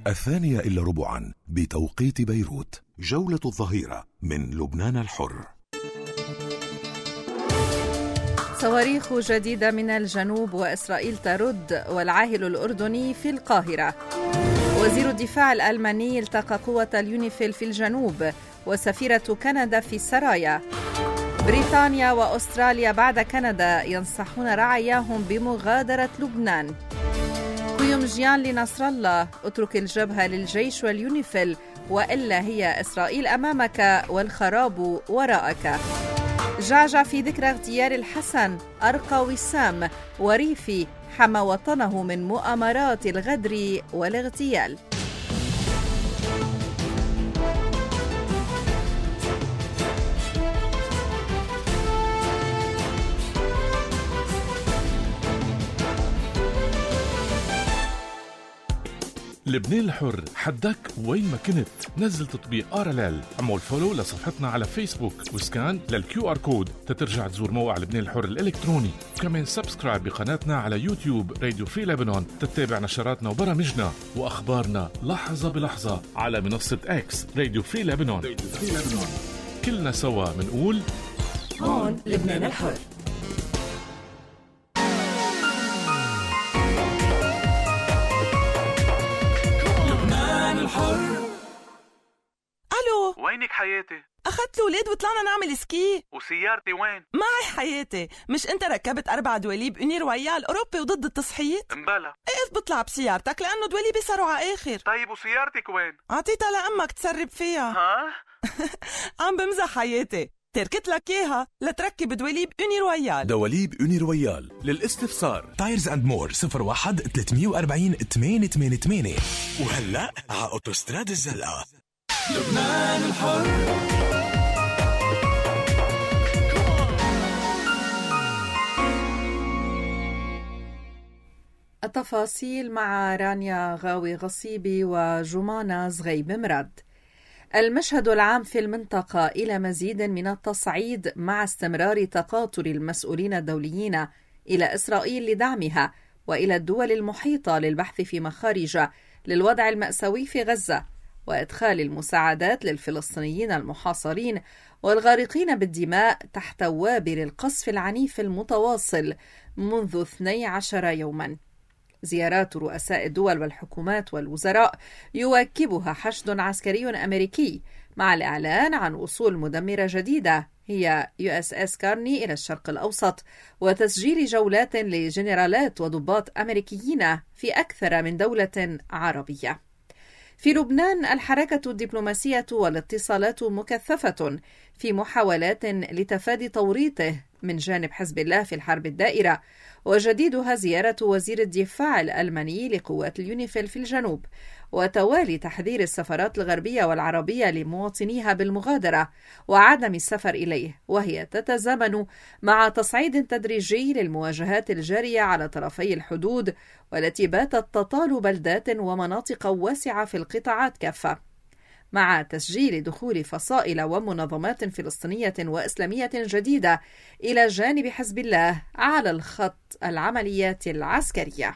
2:15 بتوقيت بيروت. جولة الظهيرة من لبنان الحر. صواريخ جديدة من الجنوب وإسرائيل ترد، والعاهل الأردني في القاهرة. وزير الدفاع الألماني التقى قوة اليونيفيل في الجنوب، وسفيرة كندا في سرايا. بريطانيا وأستراليا بعد كندا ينصحون رعاياهم بمغادرة لبنان. كيومجيان لنصر الله: اترك الجبهة للجيش واليونيفيل وإلا هي إسرائيل أمامك والخراب وراءك. جعجع في ذكرى اغتيال الحسن: أرقى وسام وريفي حمى وطنه من مؤامرات الغدر والاغتيال. لبنان الحر، حدك وين ما كنت. نزل تطبيق RLL، اعمل فولو لصفحتنا على فيسبوك وسكان للQR كود تترجع تزور موقع لبنان الحر الإلكتروني. وكمان سبسكرايب بقناتنا على يوتيوب راديو فري لبنان تتابع نشراتنا وبرامجنا وأخبارنا لحظة بلحظة على منصة X راديو فري لبنان. كلنا سوا منقول هون لبنان الحر. الو، وينك حياتي؟ اخذت الولاد وطلعنا نعمل سكي. وسيارتي وين؟ معي حياتي. مش انت ركبت 4 دواليب أوني رويال اوروبي وضد التصحيط؟ مبلا. ايه بطلع بسيارتك لانه دواليبي صاروا على اخر. طيب وسيارتك وين؟ اعطيتها لامك تسرب فيها. ها؟ عم بمزح حياتي، تركت لك اياها لتركب دواليب أوني رويال. دواليب أوني رويال للاستفسار تايرز اند مور 01 340 888. وهلا على اوتوستراد الزلقة. لبنان الحر. التفاصيل مع رانيا غاوي غصيبي وجمانة زغيب مراد. المشهد العام في المنطقة إلى مزيد من التصعيد مع استمرار تقاطر المسؤولين الدوليين إلى إسرائيل لدعمها وإلى الدول المحيطة للبحث في مخارج للوضع المأساوي في غزة وإدخال المساعدات للفلسطينيين المحاصرين والغارقين بالدماء تحت وابل القصف العنيف المتواصل منذ 12 يوما. زيارات رؤساء الدول والحكومات والوزراء يواكبها حشد عسكري أمريكي مع الإعلان عن وصول مدمرة جديدة هي USS كارني إلى الشرق الأوسط وتسجيل جولات لجنرالات وضباط أمريكيين في أكثر من دولة عربية. في لبنان الحركة الدبلوماسية والاتصالات مكثفة في محاولات لتفادي توريطه من جانب حزب الله في الحرب الدائرة، وجديدها زيارة وزير الدفاع الألماني لقوات اليونيفيل في الجنوب، وتوالي تحذير السفارات الغربية والعربية لمواطنيها بالمغادرة وعدم السفر إليه، وهي تتزامن مع تصعيد تدريجي للمواجهات الجارية على طرفي الحدود والتي باتت تطال بلدات ومناطق واسعة في القطاعات كافة، مع تسجيل دخول فصائل ومنظمات فلسطينية وإسلامية جديدة إلى جانب حزب الله على الخط العمليات العسكرية.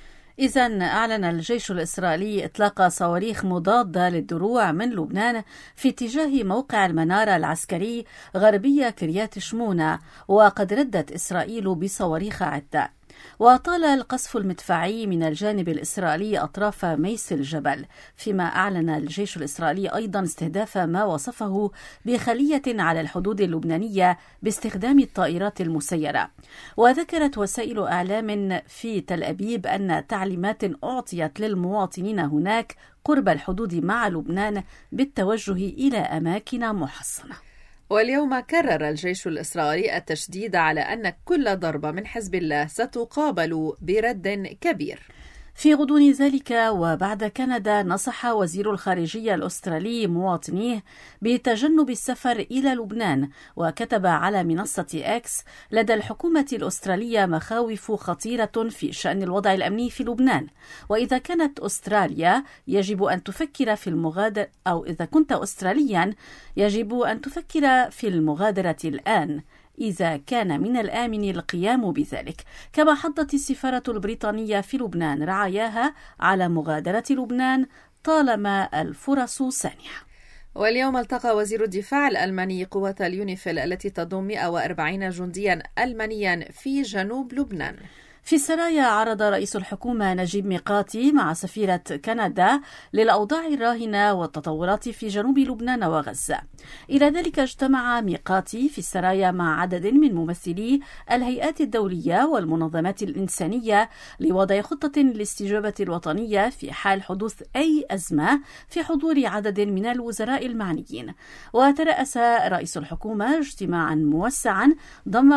إذن أعلن الجيش الإسرائيلي إطلاق صواريخ مضادة للدروع من لبنان في اتجاه موقع المنارة العسكري غربية كريات شمونة، وقد ردت إسرائيل بصواريخ عدة. وطال القصف المدفعي من الجانب الإسرائيلي أطراف ميس الجبل، فيما أعلن الجيش الإسرائيلي أيضا استهداف ما وصفه بخلية على الحدود اللبنانية باستخدام الطائرات المسيرة. وذكرت وسائل إعلام في تل أبيب أن تعليمات أعطيت للمواطنين هناك قرب الحدود مع لبنان بالتوجه إلى أماكن محصنة. واليوم كرر الجيش الإسرائيلي التشديد على أن كل ضربة من حزب الله ستقابل برد كبير. في غضون ذلك وبعد كندا، نصح وزير الخارجية الأسترالي مواطنيه بتجنب السفر إلى لبنان، وكتب على منصة إكس: لدى الحكومة الأسترالية مخاوف خطيرة في شأن الوضع الأمني في لبنان، وإذا كانت أستراليا يجب أن تفكر في المغادرة، أو إذا كنت أستراليا يجب أن تفكر في المغادرة الآن إذا كان من الآمن القيام بذلك. كما حضت السفارة البريطانية في لبنان رعاياها على مغادرة لبنان طالما الفرص سانحة. واليوم التقى وزير الدفاع الألماني قوة اليونيفيل التي تضم 140 جنديا ألمانيا في جنوب لبنان. في السرايا عرض رئيس الحكومة نجيب ميقاتي مع سفيرة كندا للأوضاع الراهنة والتطورات في جنوب لبنان وغزة. إلى ذلك اجتمع ميقاتي في السرايا مع عدد من ممثلي الهيئات الدولية والمنظمات الإنسانية لوضع خطة للاستجابة الوطنية في حال حدوث أي أزمة في حضور عدد من الوزراء المعنيين. وترأس رئيس الحكومة اجتماعا موسعا ضم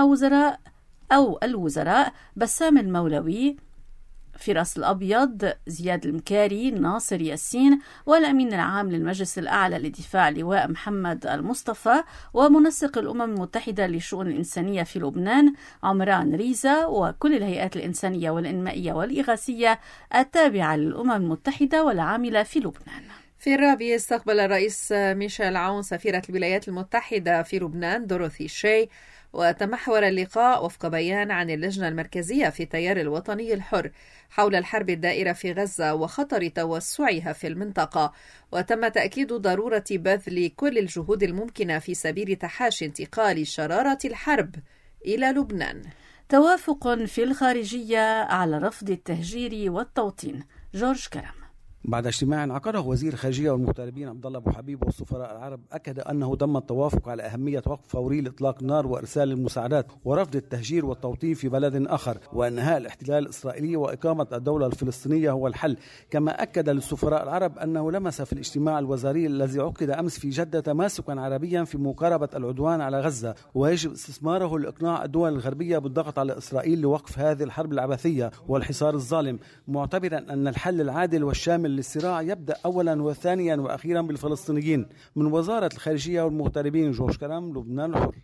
الوزراء بسام المولوي، فراس الأبيض، زياد المكاري، ناصر ياسين، والأمين العام للمجلس الأعلى للدفاع لواء محمد المصطفى، ومنسق الأمم المتحدة للشؤون الإنسانية في لبنان عمران ريزا، وكل الهيئات الإنسانية والإنمائية والإغاثية التابعة للأمم المتحدة والعاملة في لبنان. في الرابية استقبل الرئيس ميشيل عون سفيرة الولايات المتحدة في لبنان دوروثي شاي، وتمحور اللقاء وفق بيان عن اللجنة المركزية في التيار الوطني الحر حول الحرب الدائرة في غزة وخطر توسعها في المنطقة، وتم تأكيد ضرورة بذل كل الجهود الممكنة في سبيل تحاشي انتقال شرارة الحرب إلى لبنان. توافق في الخارجية على رفض التهجير والتوطين. جورج كرم. بعد اجتماع عقده وزير الخارجية والمغتربين عبد الله أبو حبيب والسفراء العرب، أكد أنه تم التوافق على أهمية وقف فوري لإطلاق النار وإرسال المساعدات ورفض التهجير والتوطين في بلد آخر، وإنهاء الاحتلال الإسرائيلي وإقامة الدولة الفلسطينية هو الحل. كما أكد للسفراء العرب أنه لمس في الاجتماع الوزاري الذي عقد أمس في جدة تماسكا عربيا في مقاربة العدوان على غزة، ويجب استثماره لإقناع الدول الغربية بالضغط على إسرائيل لوقف هذه الحرب العبثية والحصار الظالم، معتبرا أن الحل العادل والشامل للصراع يبدأ أولا وثانيا وأخيرا بالفلسطينيين. من وزارة الخارجية والمغتربين، جورج كرم، لبنان الحر.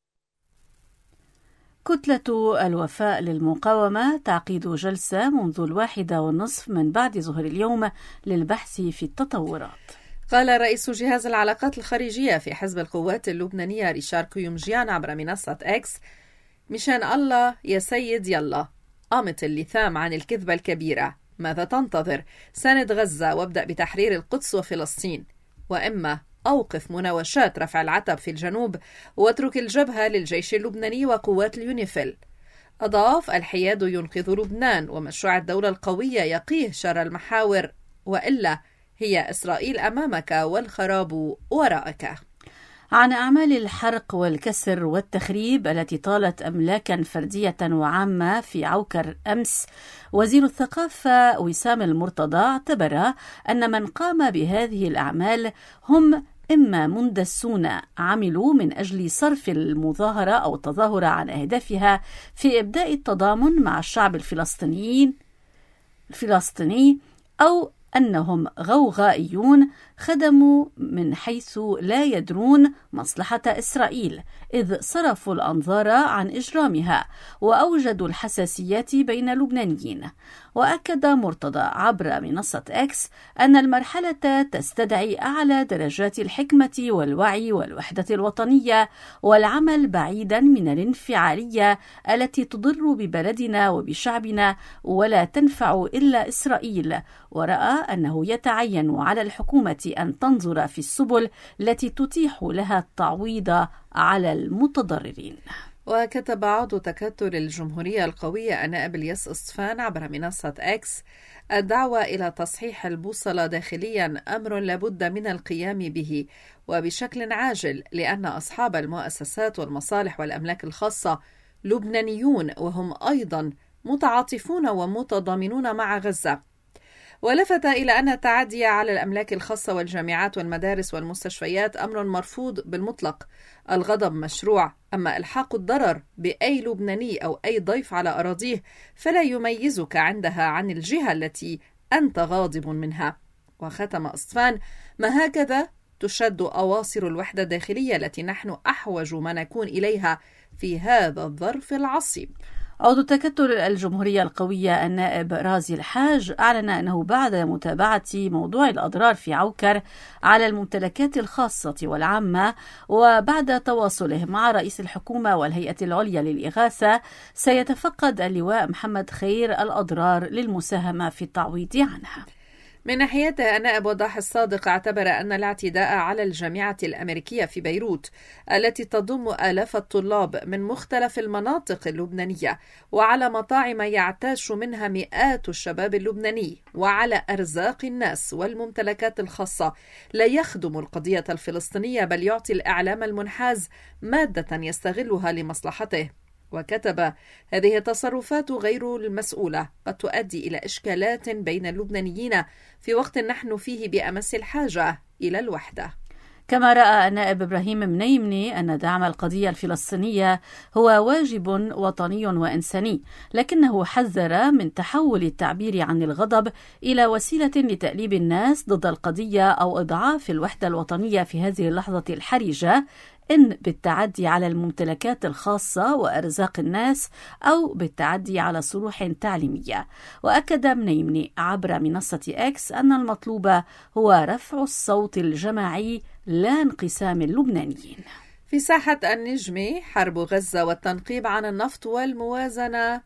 كتلة الوفاء للمقاومة تعقيد جلسة منذ 1:30 من بعد ظهر اليوم للبحث في التطورات. قال رئيس جهاز العلاقات الخارجية في حزب القوات اللبنانية ريشار كيومجيان عبر منصة إكس: مشان الله يا سيد يلا، قامت اللثام عن الكذبة الكبيرة. ماذا تنتظر؟ ساند غزة وابدأ بتحرير القدس وفلسطين، وإما أوقف مناوشات رفع العتب في الجنوب واترك الجبهة للجيش اللبناني وقوات اليونيفيل. أضاف: الحياد ينقذ لبنان، ومشروع الدولة القوية يقيه شر المحاور، وإلا هي إسرائيل أمامك والخراب وراءك. عن أعمال الحرق والكسر والتخريب التي طالت أملاكا فردية وعامة في عوكر أمس، وزير الثقافة وسام المرتضى اعتبر أن من قام بهذه الأعمال هم إما مندسون عملوا من أجل صرف المظاهرة أو التظاهر عن أهدافها في إبداء التضامن مع الشعب الفلسطيني، أو أنهم غوغائيون خدموا من حيث لا يدرون مصلحة إسرائيل، إذ صرفوا الأنظار عن إجرامها وأوجدوا الحساسيات بين اللبنانيين. وأكد مرتضى عبر منصة إكس أن المرحلة تستدعي أعلى درجات الحكمة والوعي والوحدة الوطنية والعمل بعيدا من الانفعالية التي تضر ببلدنا وبشعبنا ولا تنفع إلا إسرائيل، ورأى أنه يتعين على الحكومة أن تنظر في السبل التي تتيح لها التعويض على المتضررين. وكتب عضو تكتل الجمهورية القوية النائب الياس إصفان عبر منصة إكس: الدعوة إلى تصحيح البوصلة داخليا أمر لابد من القيام به وبشكل عاجل، لأن أصحاب المؤسسات والمصالح والأملاك الخاصة لبنانيون، وهم أيضا متعاطفون ومتضامنون مع غزة. ولفت إلى أن التعدي على الأملاك الخاصة والجامعات والمدارس والمستشفيات أمر مرفوض بالمطلق. الغضب مشروع، أما إلحاق الضرر بأي لبناني أو أي ضيف على أراضيه فلا يميزك عندها عن الجهة التي أنت غاضب منها. وختم أصفان: ما هكذا تشد أواصر الوحدة الداخلية التي نحن أحوج ما نكون إليها في هذا الظرف العصيب. عضو تكتل الجمهورية القوية النائب رازي الحاج أعلن أنه بعد متابعة موضوع الأضرار في عوكر على الممتلكات الخاصة والعامة، وبعد تواصله مع رئيس الحكومة والهيئة العليا للإغاثة، سيتفقد اللواء محمد خير الأضرار للمساهمة في التعويض عنها. من ناحيته النائب وضاح الصادق اعتبر أن الاعتداء على الجامعة الأمريكية في بيروت التي تضم آلاف الطلاب من مختلف المناطق اللبنانية وعلى مطاعم يعتاش منها مئات الشباب اللبناني وعلى أرزاق الناس والممتلكات الخاصة لا يخدم القضية الفلسطينية بل يعطي الإعلام المنحاز مادة يستغلها لمصلحته. وكتب: هذه التصرفات غير المسؤولة قد تؤدي إلى إشكالات بين اللبنانيين في وقت نحن فيه بأمس الحاجة إلى الوحدة. كما رأى النائب إبراهيم منيمني أن دعم القضية الفلسطينية هو واجب وطني وإنساني، لكنه حذر من تحول التعبير عن الغضب إلى وسيلة لتأليب الناس ضد القضية أو إضعاف الوحدة الوطنية في هذه اللحظة الحرجة، إن بالتعدي على الممتلكات الخاصة وأرزاق الناس أو بالتعدي على صروح تعليمية. وأكد منيمني عبر منصة إكس أن المطلوب هو رفع الصوت الجماعي لا انقسام اللبنانيين. في ساحة النجمي، حرب غزة والتنقيب عن النفط والموازنة،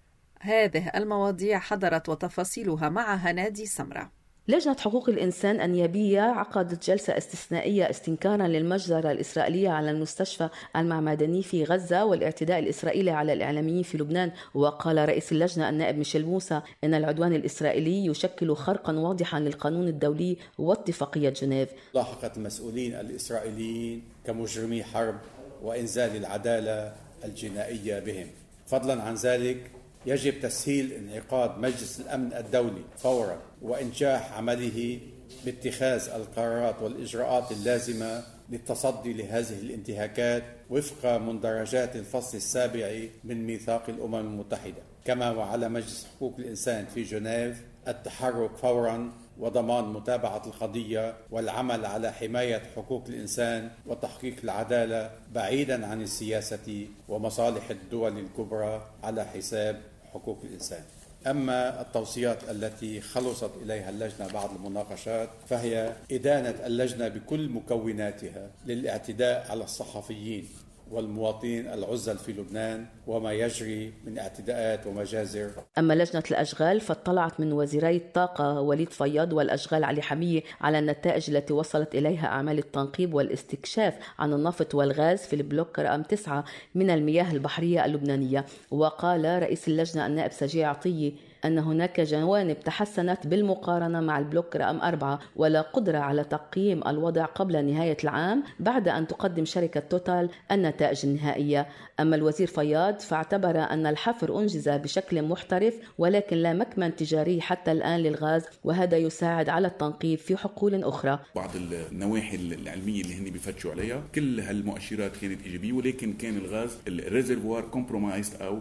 هذه المواضيع حضرت وتفاصيلها معها نادي سمرة. لجنة حقوق الإنسان النيابية عقدت جلسة استثنائية استنكارا للمجزرة الإسرائيلية على المستشفى المعمداني في غزة والاعتداء الإسرائيلي على الإعلاميين في لبنان. وقال رئيس اللجنة النائب ميشيل موسى إن العدوان الإسرائيلي يشكل خرقا واضحا للقانون الدولي واتفاقية جنيف. لاحقت المسؤولين الإسرائيليين كمجرمي حرب وإنزال العدالة الجنائية بهم. فضلا عن ذلك يجب تسهيل انعقاد مجلس الأمن الدولي فورا وإنجاح عمله باتخاذ القرارات والإجراءات اللازمة للتصدي لهذه الانتهاكات وفق مندرجات الفصل 7 من ميثاق الأمم المتحدة. كما وعلى مجلس حقوق الإنسان في جنيف التحرك فورا وضمان متابعة القضية والعمل على حماية حقوق الإنسان وتحقيق العدالة بعيدا عن السياسة ومصالح الدول الكبرى على حساب حقوق الإنسان. أما التوصيات التي خلصت إليها اللجنة بعد المناقشات فهي إدانة اللجنة بكل مكوناتها للاعتداء على الصحفيين والمواطنين العزل في لبنان وما يجري من اعتداءات ومجازر. أما لجنة الأشغال فاطلعت من وزيري الطاقة وليد فياض والأشغال علي حمية على النتائج التي وصلت إليها أعمال التنقيب والاستكشاف عن النفط والغاز في البلوك رقم 9 من المياه البحرية اللبنانية. وقال رئيس اللجنة النائب سجيع عطية أن هناك جوانب تحسنت بالمقارنة مع البلوك رقم 4 ولا قدرة على تقييم الوضع قبل نهاية العام بعد أن تقدم شركة توتال النتائج النهائية. أما الوزير فياض فاعتبر أن الحفر أنجز بشكل محترف ولكن لا مكمن تجاري حتى الآن للغاز وهذا يساعد على التنقيب في حقول أخرى. بعض النواحي العلمية اللي هن بيفتشوا عليها كل هالمؤشرات كانت إيجابية ولكن كان الغاز الريزرفوار كومبرومايزد أو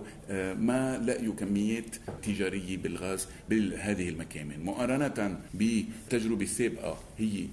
ما لقيوا كميات تجارية بالغاز بهذه المكامن مقارنة بتجربة سابقة. هي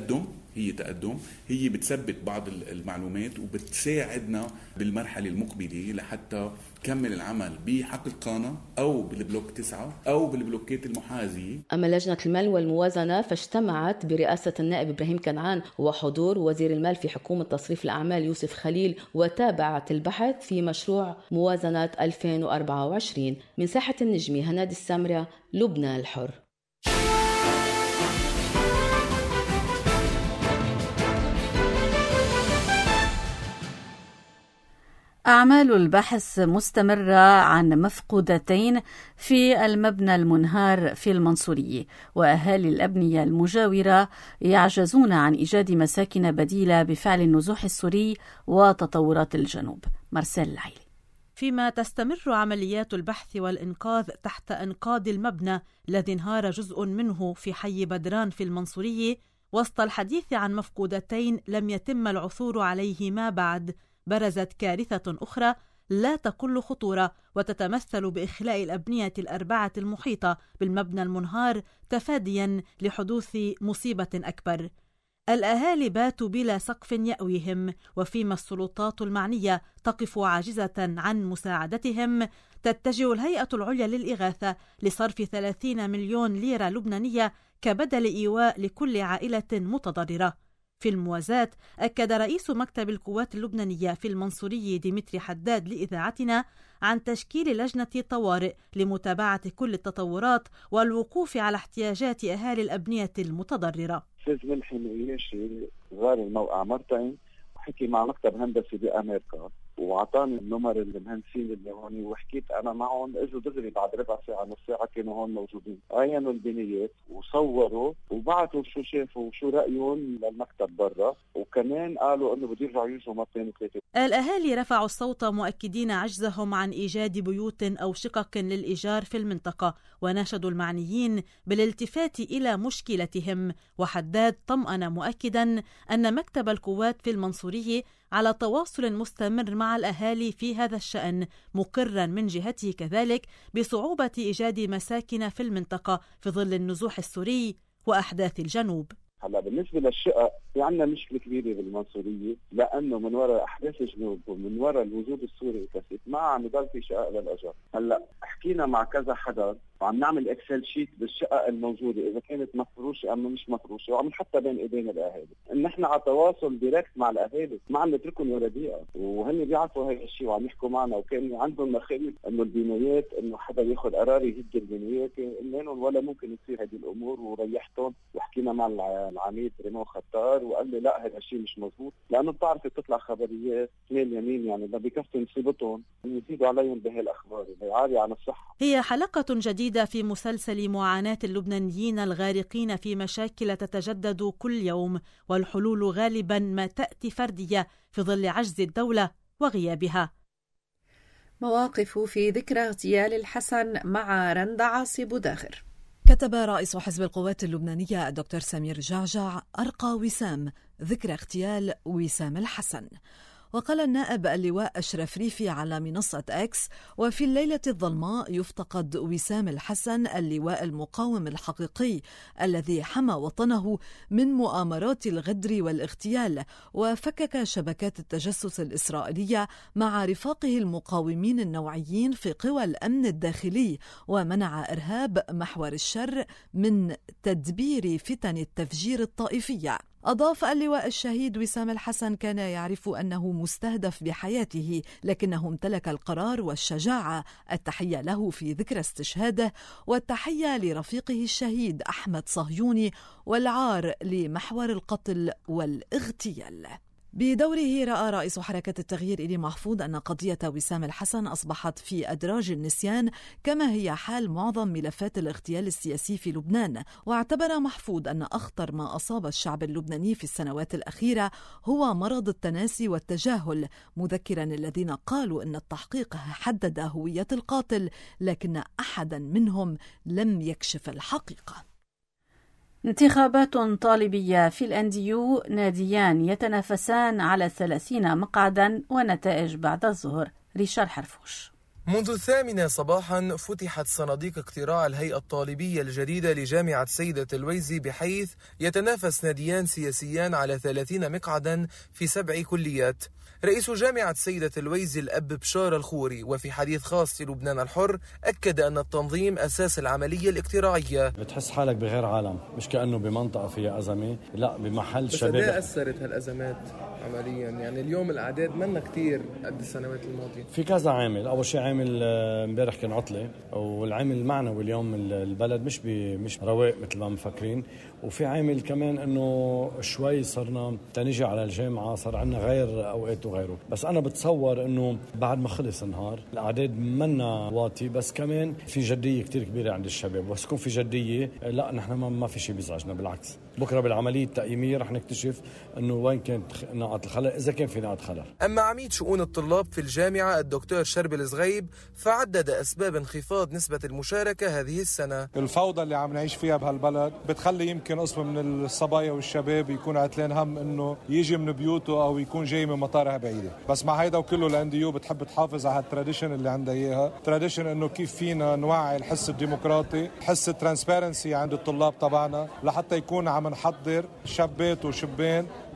تقدم هي بتثبت بعض المعلومات وبتساعدنا بالمرحلة المقبلة لحتى كمل العمل بحقيقنا أو بالبلوك 9 أو بالبلوكات المحاذية. أما لجنة المال والموازنة فاجتمعت برئاسة النائب إبراهيم كنعان وحضور وزير المال في حكومة تصريف الأعمال يوسف خليل وتابعت البحث في مشروع موازنة 2024. من ساحة النجمي هنادي السمرة، لبنان الحر. أعمال البحث مستمرة عن مفقودتين في المبنى المنهار في المنصورية، وأهالي الأبنية المجاورة يعجزون عن إيجاد مساكن بديلة بفعل النزوح السوري وتطورات الجنوب. مرسل العيلي. فيما تستمر عمليات البحث والإنقاذ تحت أنقاض المبنى الذي انهار جزء منه في حي بدران في المنصورية، وسط الحديث عن مفقودتين لم يتم العثور عليهما بعد، برزت كارثة أخرى لا تقل خطورة وتتمثل بإخلاء الأبنية الأربعة المحيطة بالمبنى المنهار تفاديا لحدوث مصيبة أكبر. الأهالي باتوا بلا سقف يأويهم، وفيما السلطات المعنية تقف عاجزة عن مساعدتهم، تتجه الهيئة العليا للإغاثة لصرف 30 مليون ليرة لبنانية كبدل إيواء لكل عائلة متضررة. في الموازاة أكد رئيس مكتب القوات اللبنانية في المنصورية ديمتري حداد لإذاعتنا عن تشكيل لجنة طوارئ لمتابعة كل التطورات والوقوف على احتياجات أهالي الأبنية المتضررة. أستاذ ملحم إياشي زار الموقع مرتين وحكي مع مكتب هندسي بأمريكا وعطاني النمر المهندسين اللي هون، وحكيت انا معهم، اجوا دغري بعد ربع ساعه نص ساعه كانوا هون موجودين، عينوا البنيات وصوروا وبعثوا شو شافوا وشو رايهم للمكتب برا، وكمان قالوا انه بده يرجعوا يجوا مرتين وثلاثه. الاهالي رفعوا الصوت مؤكدين عجزهم عن ايجاد بيوت او شقق للايجار في المنطقه، وناشدوا المعنيين بالالتفات الى مشكلتهم. وحداد طمأن مؤكدا ان مكتب القوات في المنصوريه على تواصل مستمر مع الأهالي في هذا الشأن، مقرا من جهته كذلك بصعوبة إيجاد مساكن في المنطقة في ظل النزوح السوري وأحداث الجنوب. هلا بالنسبة للشقق في عندنا مشكلة كبيرة بالمنصورية، لأنه من وراء أحداث الجنوب ومن وراء الوجود السوري الكثيف ما عم يضل في شقق للأجار. هلا حكينا مع كذا حدا وعم نعمل اكسل شيت بالشقق الموجودة إذا كانت مفروشة أم مش مفروشة، وعم نحطها بين إيدين الأهالي. نحن على تواصل دايركت مع الأهالي، ما عم نتركهم ولا دقيقة، وهن بيعرفوا هاي الشيء وعم يحكوا معنا، وكان عندهم مخاوف إنه البنايات إنه حدا ياخذ قرار يهد البنايات، قلنا لهم ولا ممكن تصير هذه الأمور، وريحتهم. وحكينا مع العميد ريمون خطار وقال لي لا هذا الشيء مش مزبوط، لأنه بتعرفي تطلع خبريات شمال يمين، يعني ما بكفي نصيبتهم يزيدوا عليهم بهالأخبار اللي عالية عن الصحة. هي حلقة جديدة في مسلسل معاناة اللبنانيين الغارقين في مشاكل تتجدد كل يوم، والحلول غالبا ما تأتي فردية في ظل عجز الدولة وغيابها. مواقف في ذكرى اغتيال الحسن مع رندا عاصي بوداخر. كتب رئيس حزب القوات اللبنانية الدكتور سمير جعجع: أرقى وسام، ذكرى اغتيال وسام الحسن. وقال النائب اللواء أشرف ريفي على منصة إكس: وفي الليلة الظلماء يفتقد وسام الحسن، اللواء المقاوم الحقيقي الذي حمى وطنه من مؤامرات الغدر والاغتيال، وفكك شبكات التجسس الإسرائيلية مع رفاقه المقاومين النوعيين في قوى الأمن الداخلي، ومنع إرهاب محور الشر من تدبير فتن التفجير الطائفية. أضاف اللواء: الشهيد وسام الحسن كان يعرف أنه مستهدف بحياته، لكنه امتلك القرار والشجاعة. التحية له في ذكرى استشهاده، والتحية لرفيقه الشهيد أحمد صهيوني، والعار لمحور القتل والاغتيال. بدوره رأى رئيس حركة التغيير إلي محفوظ أن قضية وسام الحسن أصبحت في أدراج النسيان، كما هي حال معظم ملفات الاغتيال السياسي في لبنان. واعتبر محفوظ أن أخطر ما أصاب الشعب اللبناني في السنوات الأخيرة هو مرض التناسي والتجاهل، مذكرا الذين قالوا أن التحقيق حدد هوية القاتل، لكن أحدا منهم لم يكشف الحقيقة. انتخابات طالبية في الأنديو، ناديان يتنافسان على 30 مقعدا، ونتائج بعد الظهر. ريشار حرفوش. منذ 8 صباحا فتحت صناديق اقتراع الهيئة الطالبية الجديدة لجامعة سيدة الويزي، بحيث يتنافس ناديان سياسيان على 30 مقعدا في 7 كليات. رئيس جامعة سيدة الويزي الأب بشار الخوري، وفي حديث خاص للبنان الحر، أكد أن التنظيم أساس العملية الاقتراعية. بتحس حالك بغير عالم، مش كأنه بمنطقة فيها أزمة، لا بمحل شباب. بس قد أثرت هالأزمات عمليا؟ يعني اليوم الأعداد منا كتير قد السنوات الماضية. في كذا عامل. أول شيء عامل امبارح كان عطلة، والعامل المعنوي اليوم البلد مش رواق مثل ما مفكرين، وفي عامل كمان إنه شوي صرنا تنجي على الجامعة، صار عندنا غير أوقات وغيره. بس أنا بتصور إنه بعد ما خلص النهار الأعداد منا واطي، بس كمان في جدية كتير كبيرة عند الشباب. بس يكون في جدية، لا نحن ما في شيء بيزعجنا، بالعكس. بكرة بالعملية التقييمية رح نكتشف إنه وين كانت نقاط الخلل، إذا كان في نقاط خلل. أما عميد شؤون الطلاب في الجامعة الدكتور شربل زغيب فعدد أسباب انخفاض نسبة المشاركة هذه السنة. الفوضى اللي عم نعيش فيها بهالبلد بتخلي يمكن قسم من الصبايا والشباب يكون عتلان هم إنه يجي من بيوته أو يكون جاي من مطارها بعيدة. بس مع هيدا وكله الانديو بتحب تحافظ على التراديشن اللي عندها إياها، تراديشن إنه كيف فينا نوعي الحس الديمقراطي، حس الترانسبيرنسي عند الطلاب تبعنا، لحتى يكون عم نحضر شابات وشبان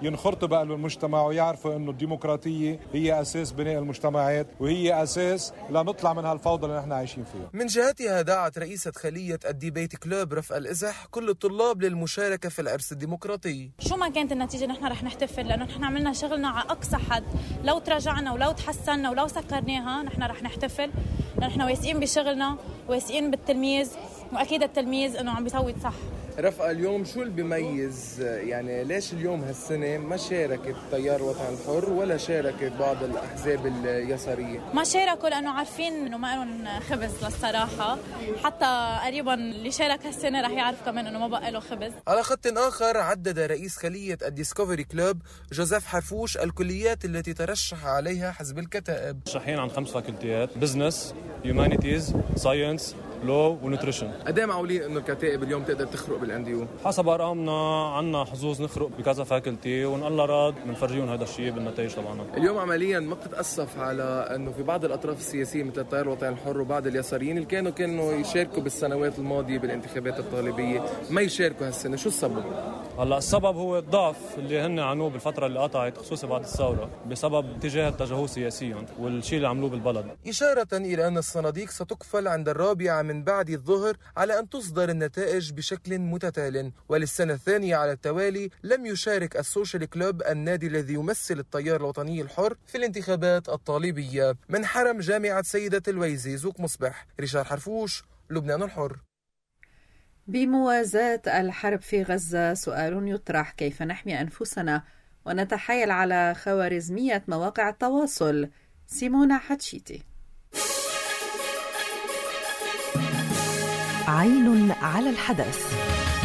ينخرطوا بقلب المجتمع ويعرفوا انه الديمقراطيه هي اساس بناء المجتمعات وهي اساس لنطلع من هالفوضى اللي نحن عايشين فيها. من جهتها دعت رئيسة خلية الديبيت كلوب رفقة الإزح كل الطلاب للمشاركة في العرس الديمقراطي. شو ما كانت النتيجة نحن رح نحتفل، لأنه نحن عملنا شغلنا على أقصى حد. لو تراجعنا ولو تحسننا ولو سكرناها نحن رح نحتفل، لأنه نحن واثقين بشغلنا، واثقين بالتلميذ، وأكيد التلميذ إنه عم بيصوت صح. رفقة اليوم شو اللي بيميز، يعني ليش اليوم هالسنة ما شاركت تيار الوطن الحر ولا شاركت بعض الأحزاب اليسارية؟ ما شاركوا لأنه عارفين إنه ما لهم خبز للصراحة، حتى قريبا اللي شارك هالسنة رح يعرف كمان إنه ما بقى له خبز. على خط آخر عدد رئيس خلية الديسكوفري كلوب جوزيف حرفوش الكليات التي ترشح عليها حزب الكتائب. مرشحين عن 5 فاكولتيات: بزنس، هيومانيتيز، ساينس، لو ونوتريشن. قدام معقولين انه الكتائب اليوم تقدر تخرق بالانديو؟ حسب ارقامنا عنا حظوظ نخرق بكذا فاكولتي، وان الله راد بنفرجيهم هذا الشيء بالنتائج تبعنا. اليوم عمليا ما بتتاسف على انه في بعض الاطراف السياسيه مثل التيار الوطني الحر وبعض اليساريين اللي كانوا يشاركوا بالسنوات الماضيه بالانتخابات الطالبيه ما يشاركوا هالسنه، شو السبب؟ هلا السبب هو الضعف اللي هن عانوه بالفتره اللي قطعت، خصوصا بعد الثوره، بسبب اتجاه اتجهوه سياسيا والشيء اللي عملوه بالبلد. إشارة إلى أن الصناديق ستقفل عند 4 من بعد الظهر على أن تصدر النتائج بشكل متتال. وللسنة الثانية على التوالي لم يشارك السوشيال كلوب، النادي الذي يمثل التيار الوطني الحر، في الانتخابات الطالبية. من حرم جامعة سيدة الويزي، زوق مصبح، ريشار حرفوش، لبنان الحر. بموازاة الحرب في غزة، سؤال يطرح: كيف نحمي أنفسنا ونتحايل على خوارزمية مواقع التواصل؟ سيمونا حتشيتي. عين على الحدث.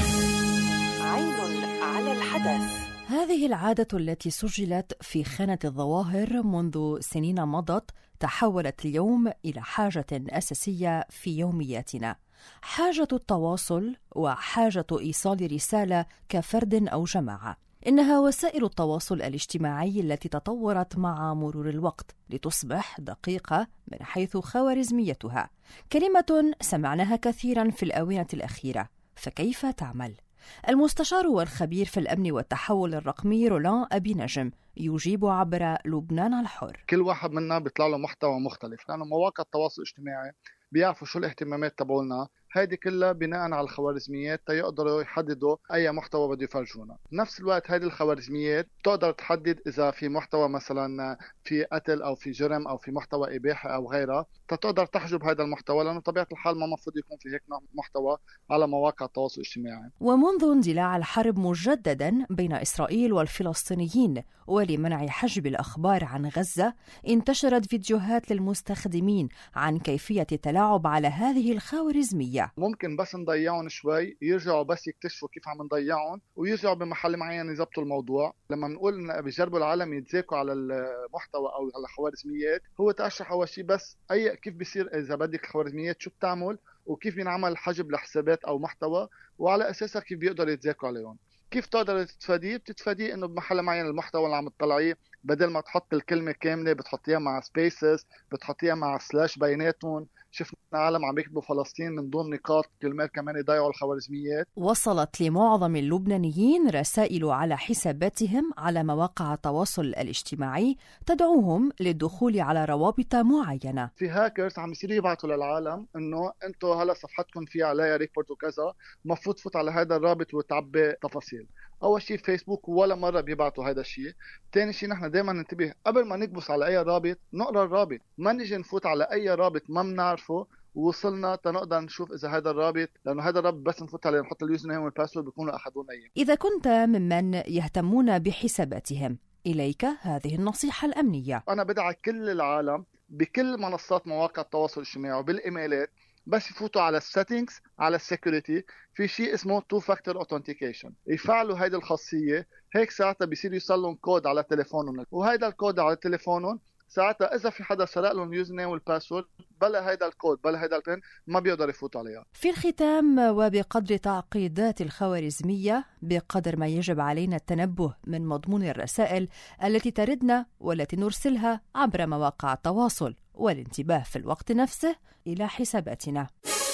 عين على الحدث. هذه العادة التي سجلت في خانة الظواهر منذ سنين مضت تحولت اليوم إلى حاجة أساسية في يومياتنا، حاجة التواصل وحاجة إيصال رسالة كفرد أو جماعة. إنها وسائل التواصل الاجتماعي التي تطورت مع مرور الوقت لتصبح دقيقة من حيث خوارزميتها، كلمة سمعناها كثيرا في الآونة الأخيرة، فكيف تعمل؟ المستشار والخبير في الأمن والتحول الرقمي رولان أبي نجم يجيب عبر لبنان الحر. كل واحد منا بيطلع له محتوى مختلف، لأنه مواقع التواصل الاجتماعي بيعرفوا شو الاهتمامات تبعولنا، هيدي كلها بناء على الخوارزميات تيقدروا يحددوا أي محتوى بده يفرجونا. بنفس الوقت هذه الخوارزميات تقدر تحدد إذا في محتوى مثلا في قتل أو في جرم أو في محتوى إباحي أو غيرها، تقدر تحجب هذا المحتوى، لأنه طبيعة الحال ما مفروض يكون في هيك محتوى على مواقع التواصل الاجتماعي. ومنذ اندلاع الحرب مجددا بين إسرائيل والفلسطينيين ولمنع حجب الأخبار عن غزة، انتشرت فيديوهات للمستخدمين عن كيفية التلاعب على هذه الخوارزمية. ممكن بس نضيعهم شوي، يرجعوا بس يكتشفوا كيف عم نضيعهم ويرجعوا بمحل معين يزبطوا الموضوع. لما بنقول إن بيجربوا العالم يتذاكوا على المحتوى أو على الخوارزميات، هو تأشرح أول شيء بس كيف بيصير إذا بدك الخوارزميات شو بتعمل وكيف بينعمل حجب لحسابات أو محتوى، وعلى أساسها كيف بيقدروا يتذاكوا عليهم. كيف تقدر تتفاديه؟ بتتفاديه انه بمحل معين المحتوى اللي عم تطلعيه بدل ما تحط الكلمه كامله بتحطيها مع سبيسز، بتحطيها مع سلاش بيناتهم. شفنا عالم عم يكتبوا فلسطين من دون نقاط كلمات كمان يضيعوا الخوارزميات. وصلت لمعظم اللبنانيين رسائل على حساباتهم على مواقع التواصل الاجتماعي تدعوهم للدخول على روابط معينه. في هاكرز عم يصيروا يبعثوا للعالم انه انتم هلا صفحتكم في عليها ريبورت وكذا، مفروض تفوت على هذا الرابط وتعبي تفاصيل. اول شيء فيسبوك ولا مره بيبعتوا هذا الشيء. ثاني شيء نحن دائما ننتبه قبل ما نكبس على اي رابط نقرا الرابط، ما نجي نفوت على اي رابط ما بنعرفه ووصلنا تنقدر نشوف اذا هذا الرابط، لانه هذا الرابط بس نفوت عليه نحط اليوزر نيم والباسورد بيكونوا اخذونا اياه. اذا كنت ممن يهتمون بحساباتهم، اليك هذه النصيحه الامنيه. انا بدعي كل العالم بكل منصات مواقع التواصل الاجتماعي وبالايميلات بس يفوتوا على السيتنجز على السيكوريتي، في شيء اسمه 2 factor authentication، يفعلوا هيدي الخاصيه، هيك ساعتها بيصير يوصل لهم كود على تليفونهم، وهيدا الكود على تليفونهم ساعتها اذا في حدا سرق لهم اليوزر نيم والباسورد بلا هيدا الكود بلا هيدا البين ما بيقدر يفوت عليها. في الختام، وبقدر تعقيدات الخوارزميه بقدر ما يجب علينا التنبه من مضمون الرسائل التي تردنا والتي نرسلها عبر مواقع التواصل، والانتباه في الوقت نفسه إلى حساباتنا.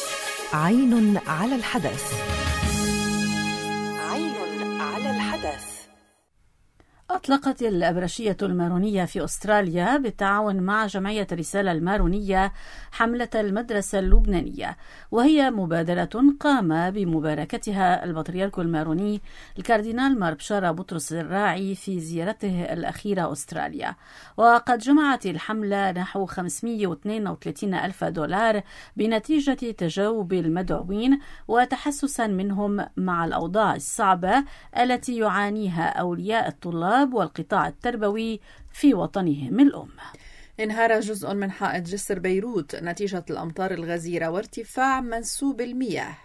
عين على الحدث. عين على الحدث. أطلقت الأبرشية المارونية في أستراليا بالتعاون مع جمعية الرسالة المارونية حملة المدرسة اللبنانية، وهي مبادرة قام بمباركتها البطريرك الماروني الكاردينال مار بشارة بطرس الراعي في زيارته الأخيرة أستراليا. وقد جمعت الحملة نحو 532 ألف دولار بنتيجة تجاوب المدعوين وتحسسا منهم مع الأوضاع الصعبة التي يعانيها أولياء الطلاب والقطاع التربوي في وطنهم الأم. انهار جزء من حائط جسر بيروت نتيجة الأمطار الغزيرة وارتفاع منسوب المياه.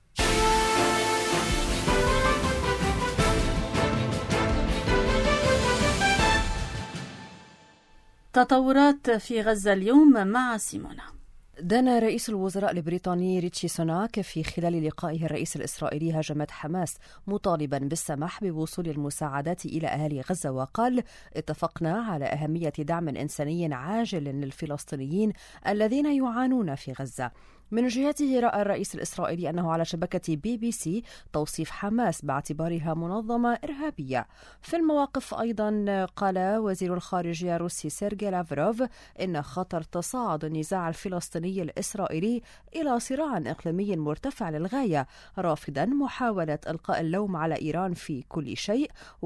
تطورات في غزة اليوم مع سيمونا. دان رئيس الوزراء البريطاني ريتشي سوناك في خلال لقائه الرئيس الإسرائيلي هجمت حماس مطالبا بالسماح بوصول المساعدات إلى أهالي غزة، وقال: اتفقنا على أهمية دعم إنساني عاجل للفلسطينيين الذين يعانون في غزة. من جهته رأى الرئيس الإسرائيلي أنه على شبكة BBC توصيف حماس باعتبارها منظمة إرهابية. في المواقف أيضا قال وزير الخارجية الروسي سيرجي لافروف إن خطر تصاعد النزاع الفلسطيني الإسرائيلي إلى صراع إقليمي مرتفع للغاية، رافضا محاولة إلقاء اللوم على إيران في كل شيء،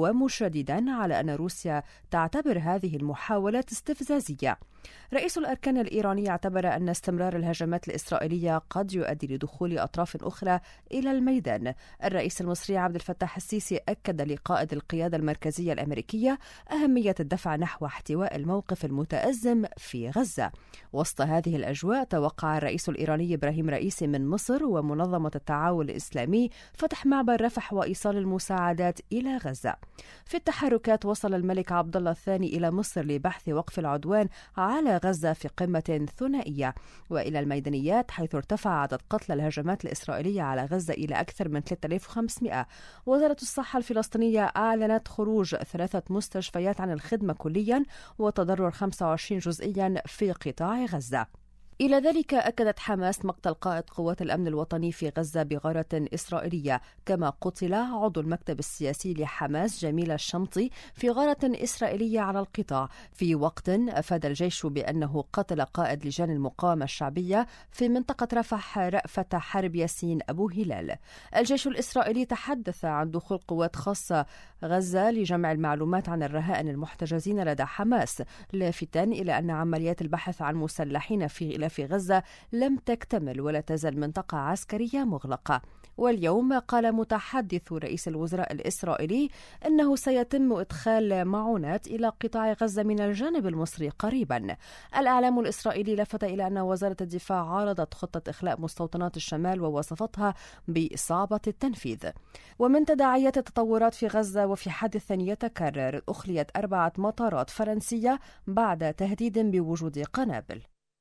ومشددا على أن روسيا تعتبر هذه المحاولة استفزازية. رئيس الأركان الإيراني اعتبر أن استمرار الهجمات الإسرائيلية قد يؤدي لدخول أطراف أخرى إلى الميدان. الرئيس المصري عبد الفتاح السيسي أكد لقائد القيادة المركزية الأمريكية أهمية الدفع نحو احتواء الموقف المتأزم في غزة. وسط هذه الأجواء توقع الرئيس الإيراني إبراهيم رئيسي من مصر ومنظمة التعاون الإسلامي فتح معبر رفح وإيصال المساعدات إلى غزة. في التحركات وصل الملك عبد الله الثاني إلى مصر لبحث وقف العدوان على غزة في قمة ثنائية، وإلى الميدانيات حيث ارتفع عدد قتلى الهجمات الإسرائيلية على غزة إلى أكثر من 3500. وزارة الصحة الفلسطينية أعلنت خروج 3 مستشفيات عن الخدمة كليا وتضرر 25 جزئيا في قطاع غزة. إلى ذلك أكدت حماس مقتل قائد قوات الأمن الوطني في غزة بغارة إسرائيلية، كما قتل عضو المكتب السياسي لحماس جميل الشمطي في غارة إسرائيلية على القطاع، في وقت أفاد الجيش بأنه قتل قائد لجان المقاومة الشعبية في منطقة رفح رأفة حرب ياسين أبو هلال. الجيش الإسرائيلي تحدث عن دخول قوات خاصة غزة لجمع المعلومات عن الرهائن المحتجزين لدى حماس، لافتا إلى أن عمليات البحث عن مسلحين في غزة لم تكتمل ولا تزال منطقة عسكرية مغلقة. واليوم قال متحدث رئيس الوزراء الإسرائيلي أنه سيتم إدخال معونات إلى قطاع غزة من الجانب المصري قريبا. الإعلام الإسرائيلي لفت إلى أن وزارة الدفاع عارضت خطة إخلاء مستوطنات الشمال ووصفتها بصعبة التنفيذ. ومن تداعيات التطورات في غزة وفي حادث يتكرر، أخليت 4 مطارات فرنسية بعد تهديد بوجود قنابل.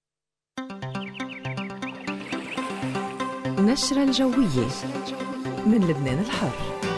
نشرة الجوية من لبنان الحر.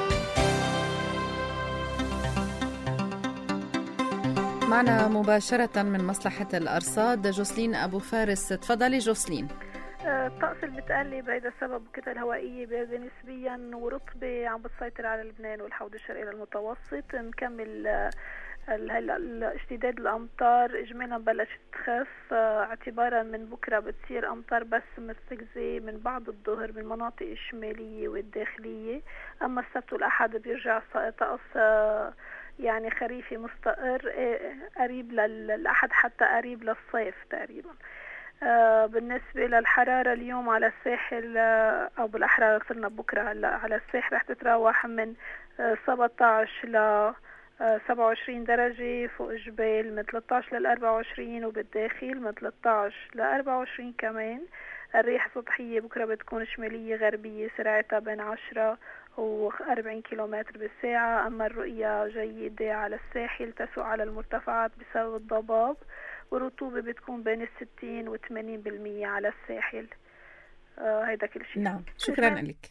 معنا مباشرة من مصلحة الأرصاد جوسلين أبو فارس. تفضلي جوسلين. الطقس المتقلب هيدا سبب كتل هوائية باردة نسبيا ورطبة عم بتسيطر على لبنان والحوض الشرقي للمتوسط. نكمل هلا اشتداد الامطار اجمالا بلشت تخف، اعتبارا من بكره بتصير امطار بس مرتكزه من بعض الظهر من المناطق الشماليه والداخليه. اما السبت والاحد بيرجع طقس يعني خريفي مستقر قريب للاحد حتى قريب للصيف تقريبا. بالنسبة للحرارة اليوم على الساحل أو بالأحرى صرنا بكرة هلا على الساحل رح تتراوح من 17 ل 27 درجة فوق الجبال، من 13 ل 24 وبالداخل من 13 ل 24 كمان. الريح سطحية بكرة بتكون شمالية غربية سرعتها بين 10 و 40 كيلومتر بالساعة. أما الرؤية جيدة على الساحل، تسوء على المرتفعات بسبب الضباب، والرطوبة بتكون بين 60 و 80% على الساحل. هيدا كل شيء. نعم، شكرا لك.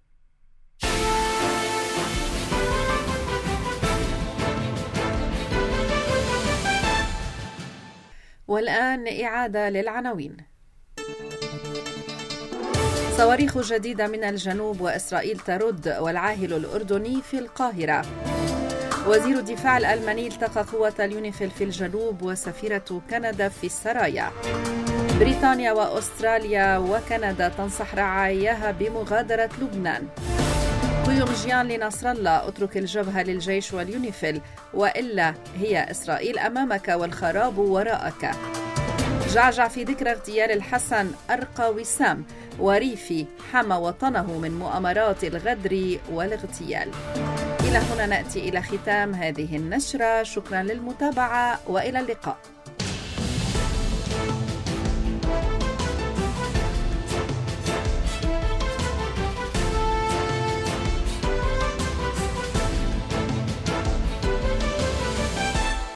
والآن إعادة للعناوين. صواريخ جديدة من الجنوب وإسرائيل ترد والعاهل الأردني في القاهرة. وزير الدفاع الألماني التقى قوة اليونيفيل في الجنوب وسفيرة كندا في السرايا. بريطانيا وأستراليا وكندا تنصح رعاياها بمغادرة لبنان. بيونغيان لنصر الله: اترك الجبهة للجيش واليونيفيل وإلا هي إسرائيل أمامك والخراب وراءك. جعجع في ذكرى اغتيال الحسن: أرقى وسام وريفي حمى وطنه من مؤامرات الغدر والاغتيال. إلى هنا نأتي إلى ختام هذه النشرة، شكرا للمتابعة وإلى اللقاء.